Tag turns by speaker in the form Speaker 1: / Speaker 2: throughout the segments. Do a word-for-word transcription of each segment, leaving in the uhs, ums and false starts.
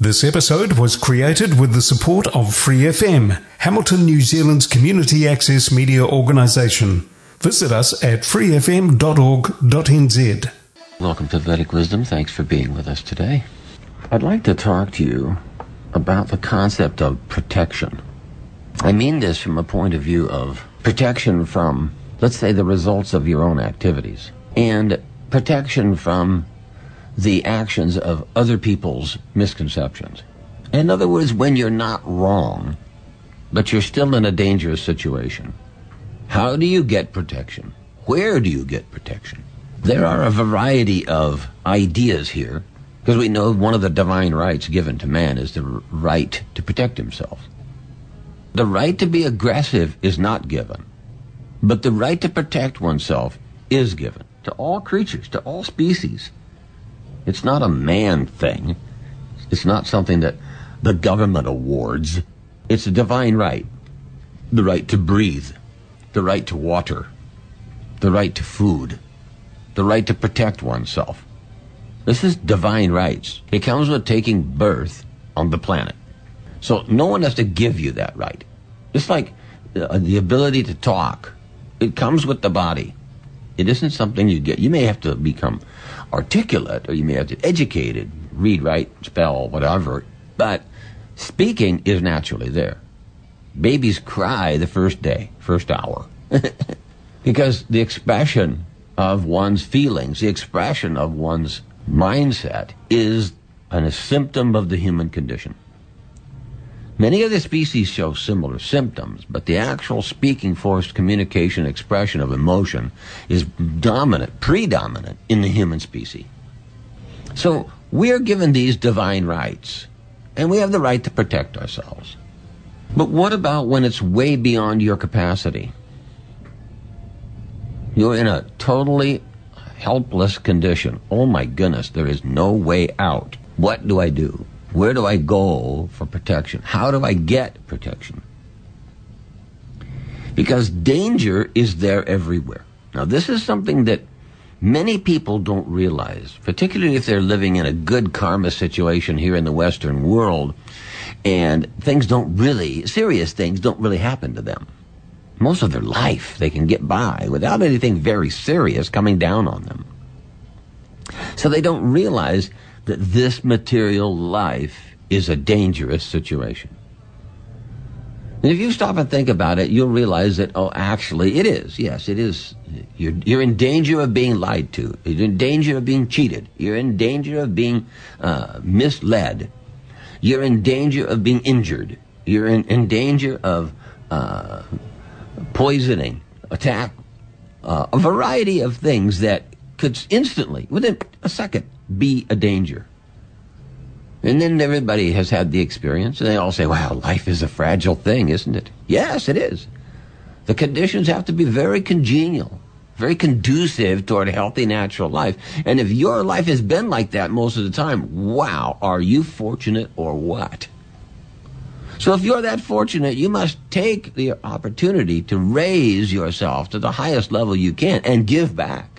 Speaker 1: This episode was created with the support of Free F M, Hamilton, New Zealand's community access media organisation. Visit us at free f m dot org dot n z.
Speaker 2: Welcome to Vedic Wisdom. Thanks for being with us today. I'd like to talk to you about the concept of protection. I mean this from a point of view of protection from, let's say, the results of your own activities, and protection from the actions of other people's misconceptions. In other words, when you're not wrong, but you're still in a dangerous situation. How do you get protection? Where do you get protection? There are a variety of ideas here, because we know one of the divine rights given to man is the right to protect himself. The right to be aggressive is not given, but the right to protect oneself is given to all creatures, to all species. It's not a man thing. It's not something that the government awards. It's a divine right. The right to breathe, the right to water, the right to food, the right to protect oneself. This is divine rights. It comes with taking birth on the planet. So no one has to give you that right. Just like uh, the ability to talk, it comes with the body. It isn't something you get. You may have to become articulate, or you may have to be educated, read, write, spell, whatever, but speaking is naturally there. Babies cry the first day, first hour, because the expression of one's feelings, the expression of one's mindset is an, a symptom of the human condition. Many of the species show similar symptoms, but the actual speaking force, communication, expression of emotion is dominant, predominant in the human species. So we're given these divine rights, and we have the right to protect ourselves. But what about when it's way beyond your capacity? You're in a totally helpless condition. Oh my goodness, there is no way out. What do I do? Where do I go for protection? How do I get protection? Because danger is there everywhere. Now, this is something that many people don't realize, particularly if they're living in a good karma situation here in the Western world, and things don't really, serious things don't really happen to them. Most of their life, they can get by without anything very serious coming down on them. So they don't realize that this material life is a dangerous situation. And if you stop and think about it, you'll realize that, oh, actually, it is. Yes, it is. You're, you're in danger of being lied to. You're in danger of being cheated. You're in danger of being uh, misled. You're in danger of being injured. You're in, in danger of uh, poisoning, attack, uh, a variety of things that could instantly, within a second, be a danger. And then everybody has had the experience, and they all say, wow, life is a fragile thing, isn't it? Yes, it is. The conditions have to be very congenial, very conducive toward a healthy, natural life. And if your life has been like that most of the time, wow, are you fortunate or what? So if you're that fortunate, you must take the opportunity to raise yourself to the highest level you can and give back.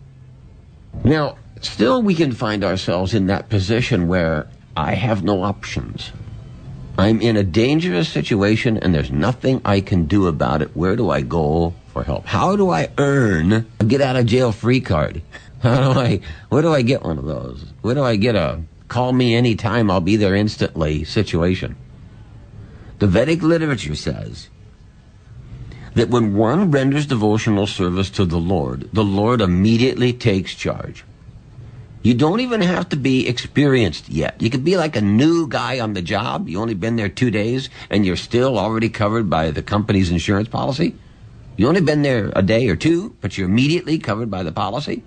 Speaker 2: Now, still we can find ourselves in that position where I have no options. I'm in a dangerous situation and there's nothing I can do about it. Where do I go for help? How do I earn a get out of jail free card? How do I, where do I get one of those? Where do I get a call me anytime, I'll be there instantly situation? The Vedic literature says that when one renders devotional service to the Lord, the Lord immediately takes charge. You don't even have to be experienced yet. You could be like a new guy on the job. You only been there two days, and you're still already covered by the company's insurance policy. You only been there a day or two, but you're immediately covered by the policy.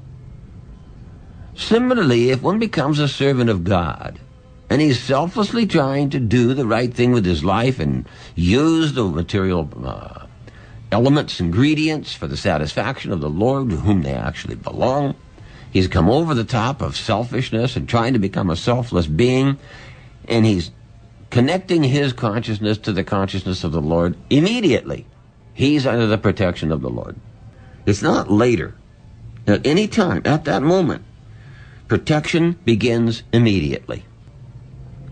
Speaker 2: Similarly, if one becomes a servant of God, and he's selflessly trying to do the right thing with his life and use the material uh, elements, ingredients for the satisfaction of the Lord to whom they actually belong, he's come over the top of selfishness and trying to become a selfless being, and he's connecting his consciousness to the consciousness of the Lord immediately. He's under the protection of the Lord. It's not later. At any time, at that moment, protection begins immediately.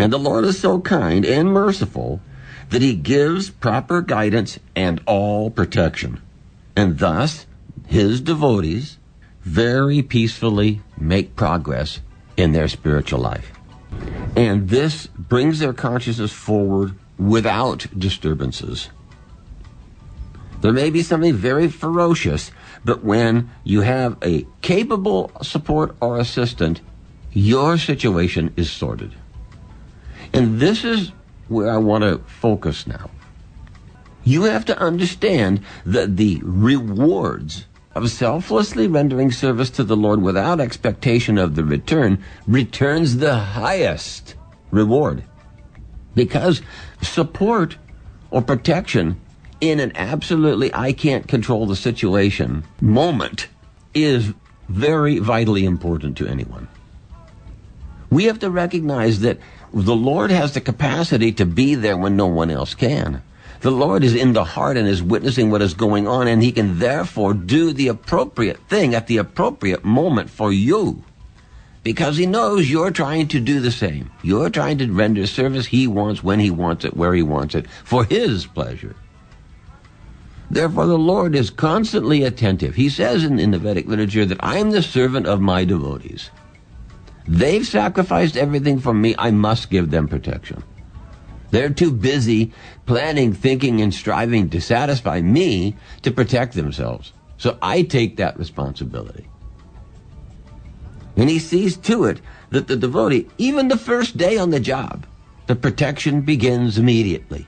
Speaker 2: And the Lord is so kind and merciful that he gives proper guidance and all protection. And thus, his devotees very peacefully make progress in their spiritual life. And this brings their consciousness forward without disturbances. There may be something very ferocious, but when you have a capable support or assistant, your situation is sorted. And this is where I want to focus now. You have to understand that the rewards of selflessly rendering service to the Lord without expectation of the return returns the highest reward. Because support or protection in an absolutely I can't control the situation moment is very vitally important to anyone. We have to recognize that the Lord has the capacity to be there when no one else can. The Lord is in the heart and is witnessing what is going on, and he can therefore do the appropriate thing at the appropriate moment for you. Because he knows you're trying to do the same. You're trying to render service he wants, when he wants it, where he wants it, for his pleasure. Therefore, the Lord is constantly attentive. He says in, in the Vedic literature that I am the servant of my devotees. They've sacrificed everything for me. I must give them protection. They're too busy planning, thinking, and striving to satisfy me to protect themselves. So I take that responsibility. And he sees to it that the devotee, even the first day on the job, the protection begins immediately.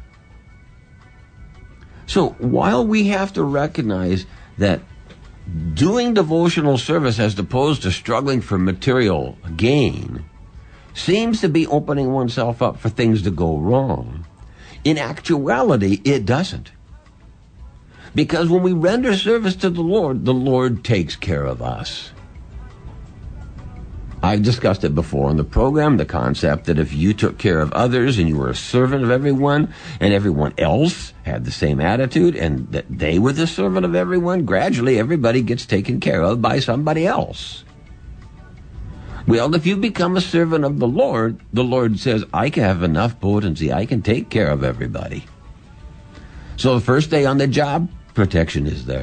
Speaker 2: So while we have to recognize that doing devotional service as opposed to struggling for material gain seems to be opening oneself up for things to go wrong, in actuality, it doesn't. Because when we render service to the Lord, the Lord takes care of us. I've discussed it before on the program, the concept that if you took care of others and you were a servant of everyone and everyone else had the same attitude and that they were the servant of everyone, gradually everybody gets taken care of by somebody else. Well, if you become a servant of the Lord, the Lord says, I can have enough potency, I can take care of everybody. So the first day on the job, protection is there.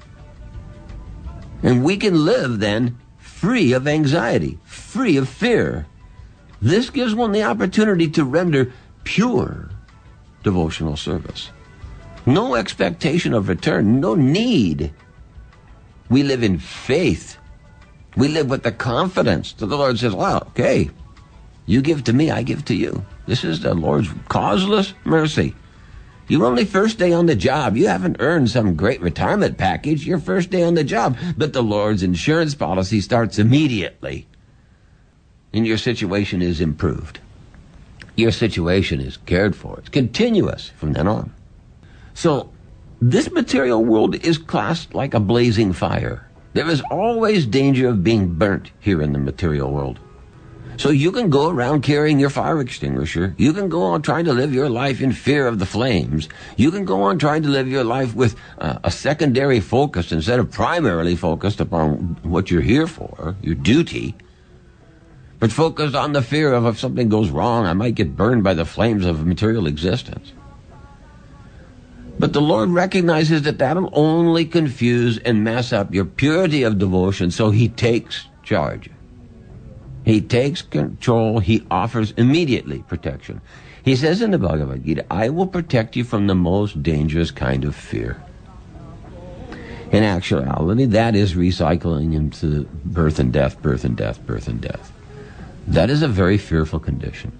Speaker 2: And we can live then free of anxiety, free of fear. This gives one the opportunity to render pure devotional service. No expectation of return, no need. We live in faith. We live with the confidence that the Lord says, well, okay, you give to me, I give to you. This is the Lord's causeless mercy. You're only first day on the job. You haven't earned some great retirement package. Your first day on the job. But the Lord's insurance policy starts immediately. And your situation is improved. Your situation is cared for. It's continuous from then on. So this material world is classed like a blazing fire. There is always danger of being burnt here in the material world. So you can go around carrying your fire extinguisher. You can go on trying to live your life in fear of the flames. You can go on trying to live your life with uh, a secondary focus instead of primarily focused upon what you're here for, your duty. But focused on the fear of if something goes wrong, I might get burned by the flames of material existence. But the Lord recognizes that that'll only confuse and mess up your purity of devotion, so he takes charge. He takes control. He offers immediately protection. He says in the Bhagavad Gita, I will protect you from the most dangerous kind of fear. In actuality, that is recycling into birth and death, birth and death, birth and death. That is a very fearful condition.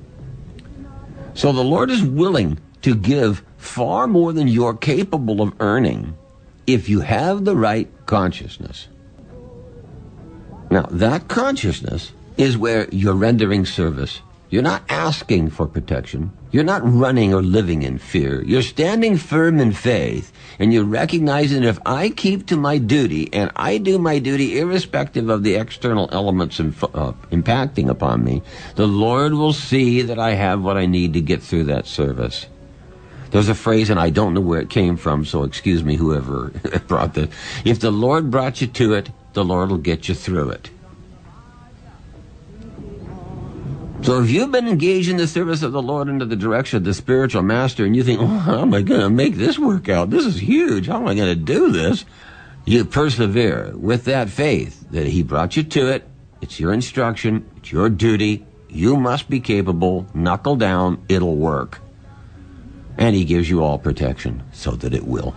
Speaker 2: So the Lord is willing to give far more than you're capable of earning if you have the right consciousness. Now, that consciousness is where you're rendering service. You're not asking for protection. You're not running or living in fear. You're standing firm in faith, and you're recognizing that if I keep to my duty, and I do my duty irrespective of the external elements inf- uh, impacting upon me, the Lord will see that I have what I need to get through that service. There's a phrase, and I don't know where it came from, so excuse me, whoever brought this. If the Lord brought you to it, the Lord will get you through it. So if you've been engaged in the service of the Lord under the direction of the spiritual master, and you think, oh, how am I going to make this work out? This is huge. How am I going to do this? You persevere with that faith that he brought you to it. It's your instruction. It's your duty. You must be capable. Knuckle down. It'll work. And he gives you all protection so that it will.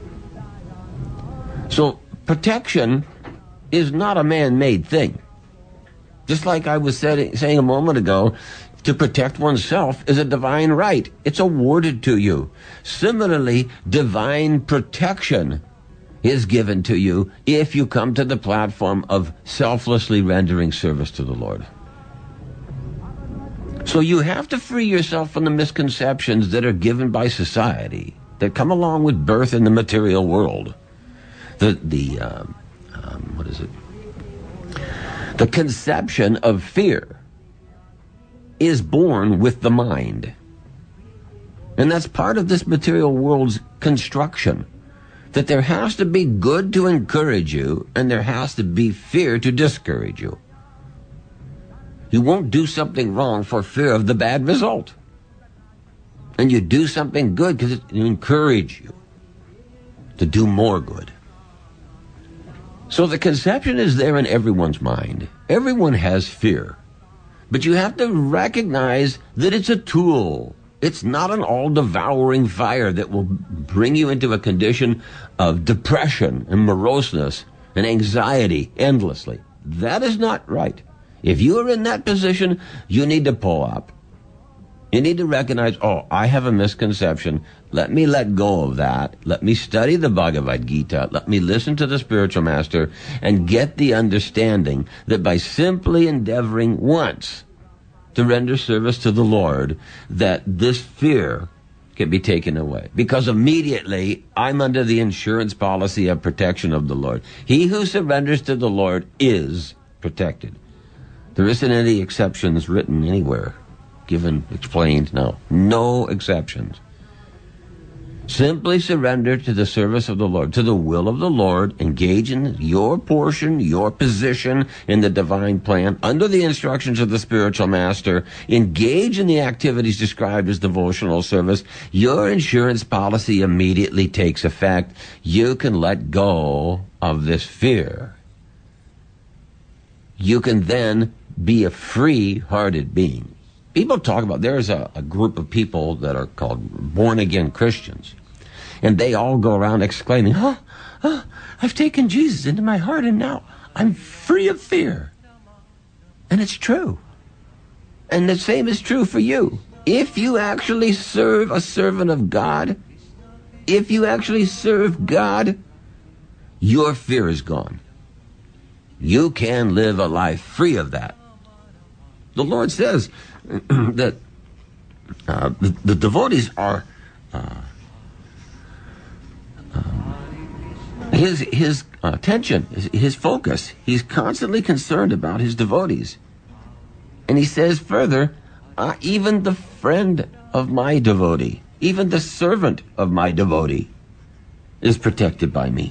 Speaker 2: So protection is not a man-made thing. Just like I was said, saying a moment ago, to protect oneself is a divine right. It's awarded to you. Similarly, divine protection is given to you if you come to the platform of selflessly rendering service to the Lord. So you have to free yourself from the misconceptions that are given by society that come along with birth in the material world. The, the um, um, what is it? The conception of fear is born with the mind. And that's part of this material world's construction. That there has to be good to encourage you, and there has to be fear to discourage you. You won't do something wrong for fear of the bad result. And you do something good because it encourages you to do more good. So the conception is there in everyone's mind. Everyone has fear. But you have to recognize that it's a tool. It's not an all-devouring fire that will bring you into a condition of depression and moroseness and anxiety endlessly. That is not right. If you are in that position, you need to pull up. You need to recognize, oh, I have a misconception. Let me let go of that. Let me study the Bhagavad Gita. Let me listen to the spiritual master and get the understanding that by simply endeavoring once to render service to the Lord, that this fear can be taken away. Because immediately I'm under the insurance policy of protection of the Lord. He who surrenders to the Lord is protected. There isn't any exceptions written anywhere. Given, explained, no. No exceptions. Simply surrender to the service of the Lord, to the will of the Lord. Engage in your portion, your position in the divine plan, under the instructions of the spiritual master. Engage in the activities described as devotional service. Your insurance policy immediately takes effect. You can let go of this fear. You can then be a free-hearted being. People talk about, there's a, a group of people that are called born-again Christians, and they all go around exclaiming, oh, oh, I've taken Jesus into my heart, and now I'm free of fear. And it's true. And the same is true for you. If you actually serve a servant of God, if you actually serve God, your fear is gone. You can live a life free of that. The Lord says that uh, the, the devotees are uh, um, his his attention, his, his focus. He's constantly concerned about his devotees, and he says further, uh, even the friend of my devotee, even the servant of my devotee, is protected by me.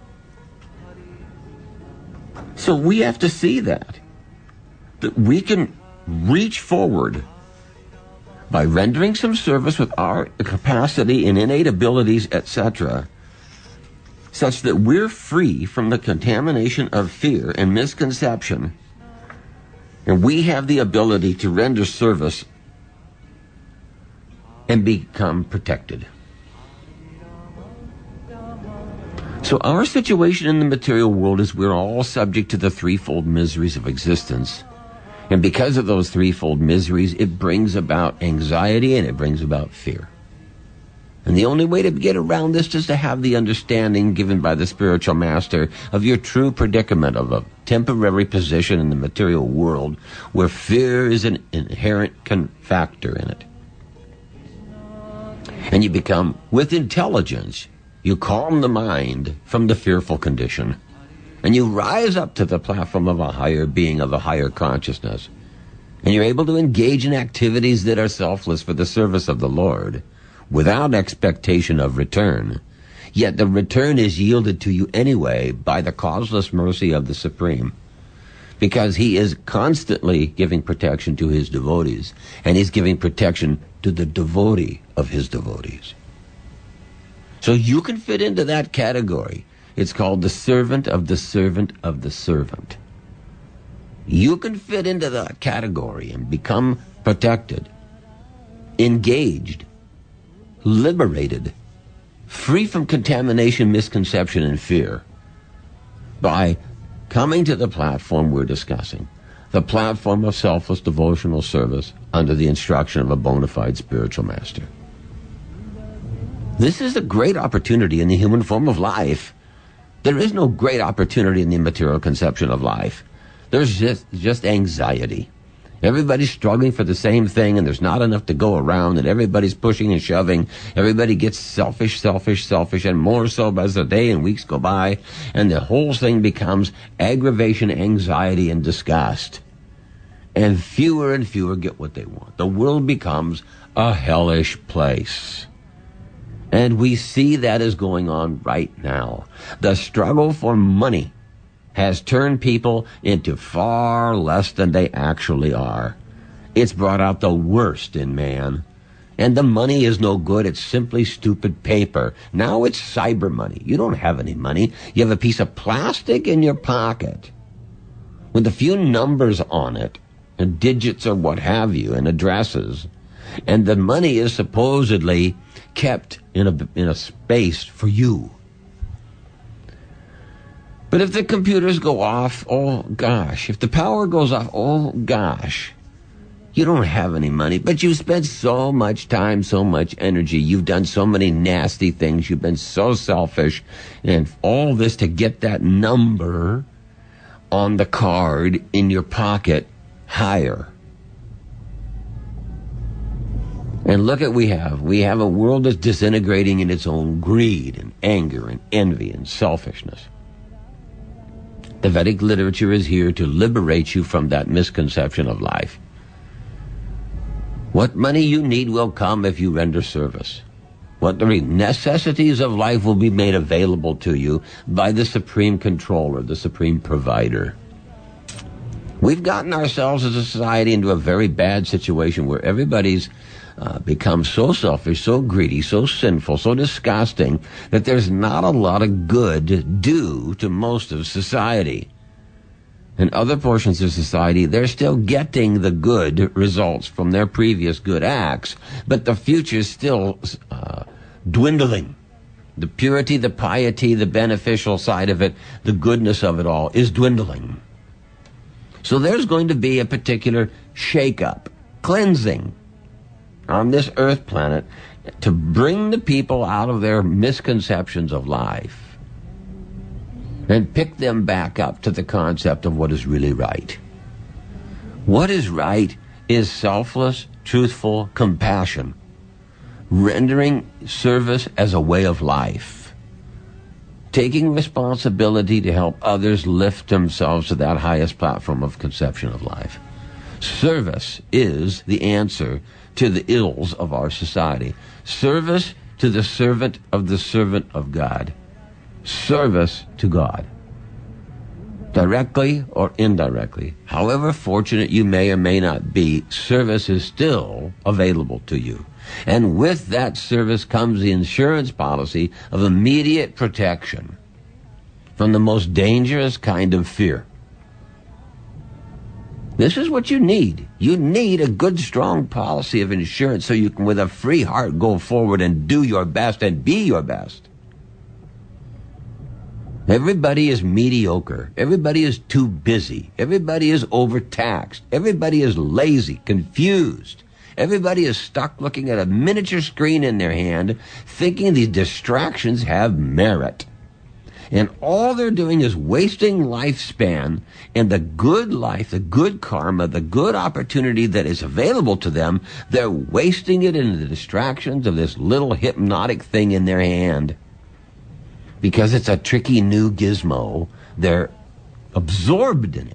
Speaker 2: So we have to see that that we can reach forward by rendering some service with our capacity and innate abilities, et cetera, such that we're free from the contamination of fear and misconception, and we have the ability to render service and become protected. So our situation in the material world is we're all subject to the threefold miseries of existence. And because of those threefold miseries, it brings about anxiety and it brings about fear. And the only way to get around this is to have the understanding given by the spiritual master of your true predicament of a temporary position in the material world where fear is an inherent factor in it. And you become, with intelligence, you calm the mind from the fearful condition. And you rise up to the platform of a higher being, of a higher consciousness. And you're able to engage in activities that are selfless for the service of the Lord, without expectation of return. Yet the return is yielded to you anyway by the causeless mercy of the Supreme. because he is constantly giving protection to his devotees, and he's giving protection to the devotee of his devotees. So you can fit into that category. It's called the servant of the servant of the servant. You can fit into that category and become protected, engaged, liberated, free from contamination, misconception, and fear by coming to the platform we're discussing, the platform of selfless devotional service under the instruction of a bona fide spiritual master. This is a great opportunity in the human form of life. There is no great opportunity in the material conception of life. There's just, just anxiety. Everybody's struggling for the same thing, and there's not enough to go around, and everybody's pushing and shoving. Everybody gets selfish, selfish, selfish, and more so as the day and weeks go by, and the whole thing becomes aggravation, anxiety, and disgust. And fewer and fewer get what they want. The world becomes a hellish place. And we see that is going on right now. The struggle for money has turned people into far less than they actually are. It's brought out the worst in man. And the money is no good. It's simply stupid paper. Now it's cyber money. You don't have any money. You have a piece of plastic in your pocket with a few numbers on it, and digits or what have you, and addresses. And the money is supposedly kept in a, in a space for you. But if the computers go off, oh gosh. If the power goes off, oh gosh. You don't have any money, but you spent so much time, so much energy. You've done so many nasty things. You've been so selfish. And all this to get that number on the card in your pocket higher. And look at what we have. We have a world that's disintegrating in its own greed and anger and envy and selfishness. The Vedic literature is here to liberate you from that misconception of life. What money you need will come if you render service. What the necessities of life will be made available to you by the Supreme Controller, the Supreme Provider. We've gotten ourselves as a society into a very bad situation where everybody's Uh, become so selfish, so greedy, so sinful, so disgusting that there's not a lot of good due to most of society. In other portions of society, they're still getting the good results from their previous good acts, but the future's still uh, dwindling. The purity, the piety, the beneficial side of it, the goodness of it all is dwindling. So there's going to be a particular shake-up, cleansing on this earth planet to bring the people out of their misconceptions of life and pick them back up to the concept of what is really right. What is right is selfless, truthful compassion, rendering service as a way of life, taking responsibility to help others lift themselves to that highest platform of conception of life. Service is the answer to the ills of our society. Service to the servant of the servant of God. Service to God. Directly or indirectly, however fortunate you may or may not be, service is still available to you. And with that service comes the insurance policy of immediate protection from the most dangerous kind of fear. This is what you need. You need a good, strong policy of insurance so you can, with a free heart, go forward and do your best and be your best. Everybody is mediocre. Everybody is too busy. Everybody is overtaxed. Everybody is lazy, confused. Everybody is stuck looking at a miniature screen in their hand, thinking these distractions have merit. And all they're doing is wasting lifespan and the good life, the good karma, the good opportunity that is available to them. They're wasting it in the distractions of this little hypnotic thing in their hand. Because it's a tricky new gizmo, they're absorbed in it.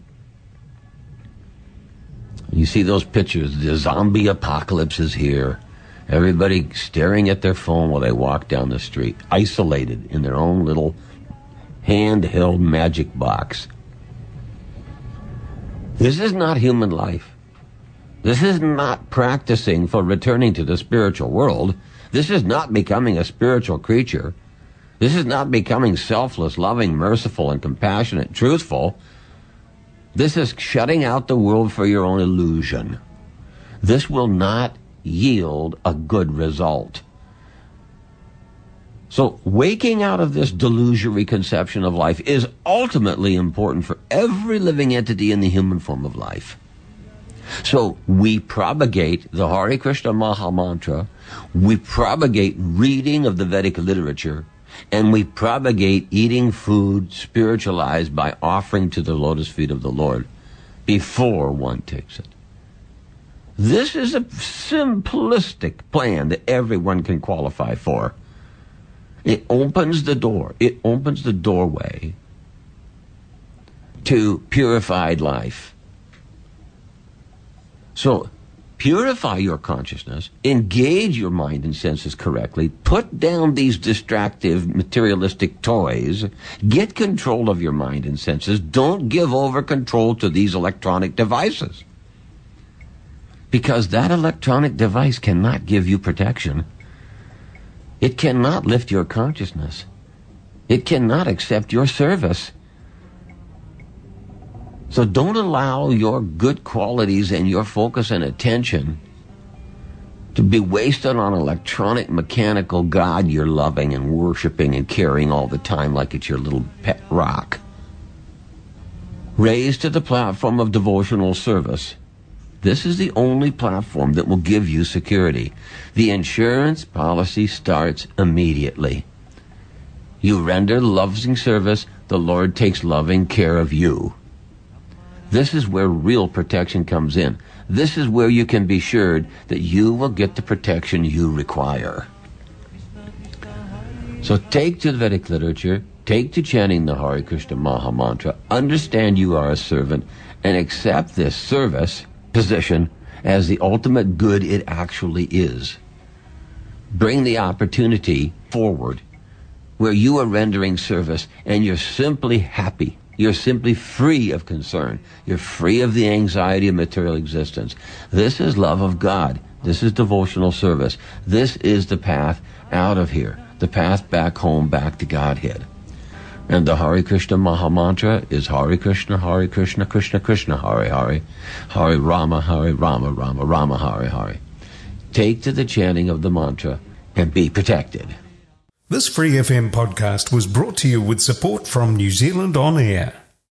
Speaker 2: You see those pictures, the zombie apocalypse is here. Everybody staring at their phone while they walk down the street, isolated in their own little handheld magic box. This is not human life. This is not practicing for returning to the spiritual world. This is not becoming a spiritual creature. This is not becoming selfless, loving, merciful, and compassionate, truthful. This is shutting out the world for your own illusion. This will not yield a good result. So waking out of this delusory conception of life is ultimately important for every living entity in the human form of life. So we propagate the Hare Krishna Maha Mantra, we propagate reading of the Vedic literature, and we propagate eating food spiritualized by offering to the lotus feet of the Lord before one takes it. This is a simplistic plan that everyone can qualify for. It opens the door. It opens the doorway to purified life. So, purify your consciousness, engage your mind and senses correctly, put down these distractive, materialistic toys, get control of your mind and senses, don't give over control to these electronic devices. Because that electronic device cannot give you protection. It cannot lift your consciousness. It cannot accept your service. So don't allow your good qualities and your focus and attention to be wasted on electronic, mechanical God you're loving and worshiping and carrying all the time like it's your little pet rock. Raise to the platform of devotional service. This is the only platform that will give you security. The insurance policy starts immediately. You render loving service, the Lord takes loving care of you. This is where real protection comes in. This is where you can be assured that you will get the protection you require. So take to the Vedic literature, take to chanting the Hare Krishna Maha Mantra, understand you are a servant, and accept this service position as the ultimate good it actually is. Bring the opportunity forward where you are rendering service and you're simply happy. You're simply free of concern. You're free of the anxiety of material existence. This is love of God. This is devotional service. This is the path out of here, the path back home, back to Godhead. And the Hare Krishna Maha Mantra is Hare Krishna, Hare Krishna, Krishna Krishna, Hare Hare, Hare Rama, Hare Rama, Rama Rama, Hare Hare. Take to the chanting of the mantra and be protected.
Speaker 1: This Free F M podcast was brought to you with support from New Zealand On Air.